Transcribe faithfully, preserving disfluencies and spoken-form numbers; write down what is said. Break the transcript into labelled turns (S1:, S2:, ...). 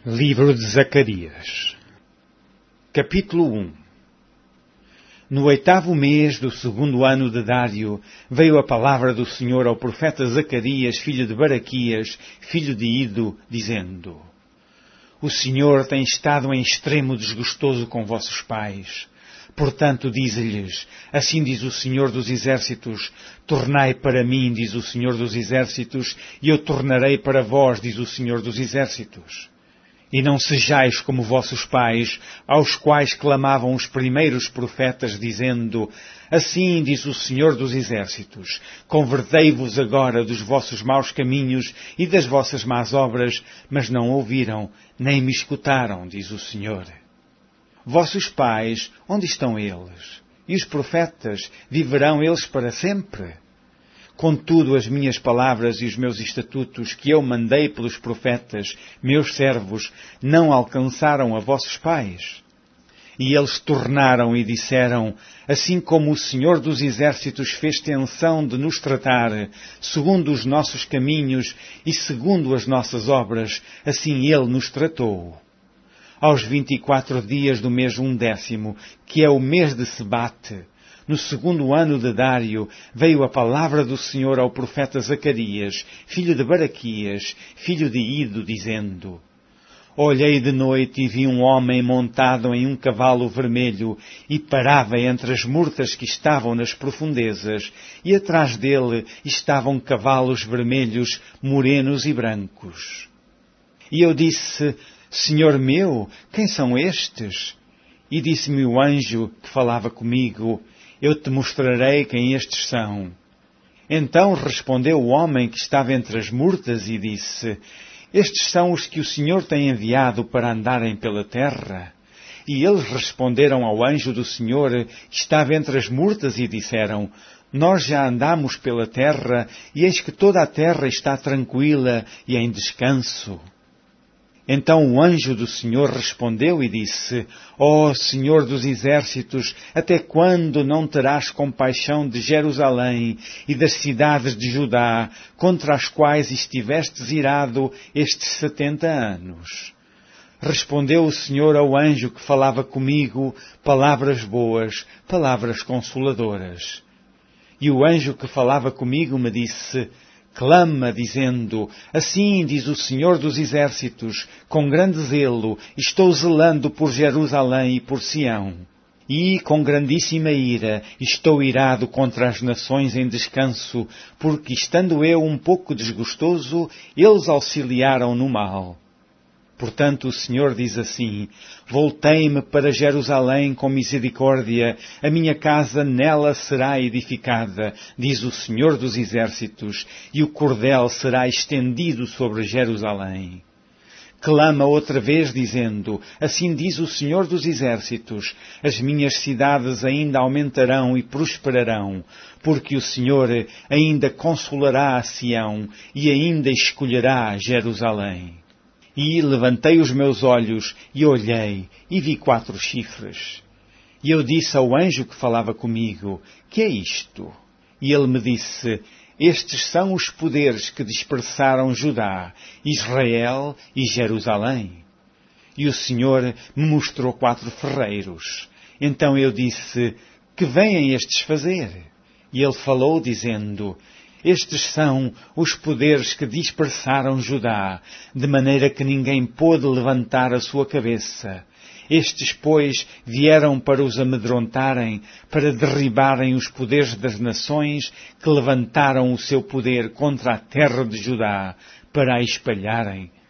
S1: Livro de Zacarias. Capítulo um. No oitavo mês do segundo ano de Dário, veio a palavra do Senhor ao profeta Zacarias, filho de Baraquias, filho de Ido, dizendo: O Senhor tem estado em extremo desgostoso com vossos pais. Portanto, dize-lhes, assim diz o Senhor dos Exércitos, tornai para mim, diz o Senhor dos Exércitos, e eu tornarei para vós, diz o Senhor dos Exércitos. E não sejais como vossos pais, aos quais clamavam os primeiros profetas, dizendo, assim diz o Senhor dos Exércitos, convertei-vos agora dos vossos maus caminhos e das vossas más obras, mas não ouviram, nem me escutaram, diz o Senhor. Vossos pais, onde estão eles? E os profetas, viverão eles para sempre? Contudo, as minhas palavras e os meus estatutos que eu mandei pelos profetas, meus servos, não alcançaram a vossos pais. E eles tornaram e disseram, assim como o Senhor dos Exércitos fez tensão de nos tratar, segundo os nossos caminhos e segundo as nossas obras, assim Ele nos tratou. Aos vinte e quatro dias do mês undécimo, que é o mês de Sebate, no segundo ano de Dário, veio a palavra do Senhor ao profeta Zacarias, filho de Baraquias, filho de Ido, dizendo, Olhei de noite e vi um homem montado em um cavalo vermelho e parava entre as murtas que estavam nas profundezas, e atrás dele estavam cavalos vermelhos, morenos e brancos. E eu disse, Senhor meu, quem são estes? E disse-me o anjo que falava comigo, eu te mostrarei quem estes são. Então respondeu o homem que estava entre as murtas e disse, estes são os que o Senhor tem enviado para andarem pela terra. E eles responderam ao anjo do Senhor que estava entre as murtas e disseram, nós já andamos pela terra e eis que toda a terra está tranquila e em descanso. Então o anjo do Senhor respondeu e disse, ó Senhor dos Exércitos, até quando não terás compaixão de Jerusalém e das cidades de Judá, contra as quais estivestes irado estes setenta anos? Respondeu o Senhor ao anjo que falava comigo, palavras boas, palavras consoladoras. E o anjo que falava comigo me disse, clama, dizendo, assim diz o Senhor dos Exércitos, com grande zelo, estou zelando por Jerusalém e por Sião. E, com grandíssima ira, estou irado contra as nações em descanso, porque, estando eu um pouco desgostoso, eles auxiliaram no mal. Portanto, o Senhor diz assim, voltei-me para Jerusalém com misericórdia, a minha casa nela será edificada, diz o Senhor dos Exércitos, e o cordel será estendido sobre Jerusalém. Clama outra vez dizendo, assim diz o Senhor dos Exércitos, as minhas cidades ainda aumentarão e prosperarão, porque o Senhor ainda consolará a Sião e ainda escolherá Jerusalém. E levantei os meus olhos e olhei e vi quatro chifres. E eu disse ao anjo que falava comigo, que é isto? E ele me disse, estes são os poderes que dispersaram Judá, Israel e Jerusalém. E o Senhor me mostrou quatro ferreiros. Então eu disse, que vêm estes fazer? E ele falou dizendo, estes são os poderes que dispersaram Judá, de maneira que ninguém pôde levantar a sua cabeça. Estes, pois, vieram para os amedrontarem, para derribarem os poderes das nações que levantaram o seu poder contra a terra de Judá, para a espalharem.